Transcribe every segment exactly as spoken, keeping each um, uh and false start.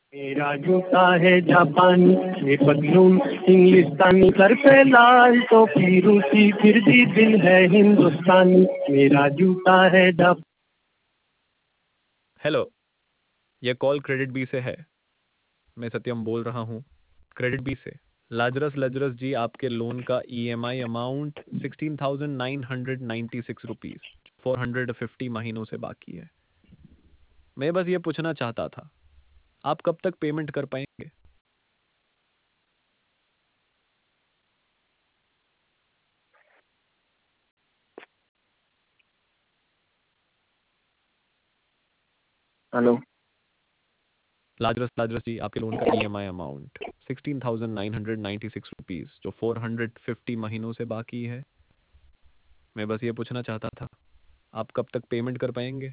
मेरा जूता है जापानी, ये पतलून इंग्लिस्तानी, सर पे लाल टोपी रूसी, फिर भी दिल है हिंदुस्तानी। मेरा जूता है जापानी। हेलो, यह कॉल क्रेडिट बी से है। मैं सत्यम बोल रहा हूँ क्रेडिट बी से। लाजरस लाजरस जी, आपके लोन का EMI amount sixteen thousand nine hundred ninety six rupees four hundred fifty महीनों से बाकी है। मैं बस ये पूछना चाहता था, आप कब तक पेमेंट कर पाएंगे? हेलो। लाजरस लाजरस जी, आपके लोन का EMI amount sixteen thousand nine hundred ninety six rupees जो फोर हंड्रेड फिफ्टी महीनों से बाकी है। मैं बस ये पूछना चाहता था, आप कब तक पेमेंट कर पाएंगे?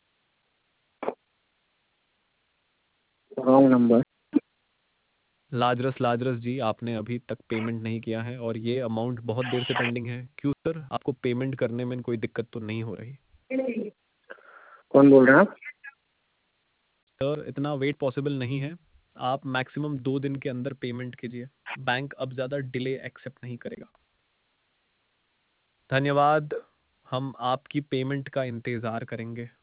Wrong number. Lazarus Lazarus ji, आपने अभी तक पेमेंट नहीं किया है और ये अमाउंट बहुत देर से पेंडिंग है। क्यों सर, आपको पेमेंट करने में कोई दिक्कत तो नहीं हो रही? कौन बोल रहे हैं आप? सर, इतना वेट पॉसिबल नहीं है। आप मैक्सिमम दो दिन के अंदर पेमेंट कीजिए। बैंक अब ज़्यादा डिले एक्सेप्ट नहीं करेगा। धन्यवाद, हम आपकी पेमेंट का इंतज़ार करेंगे।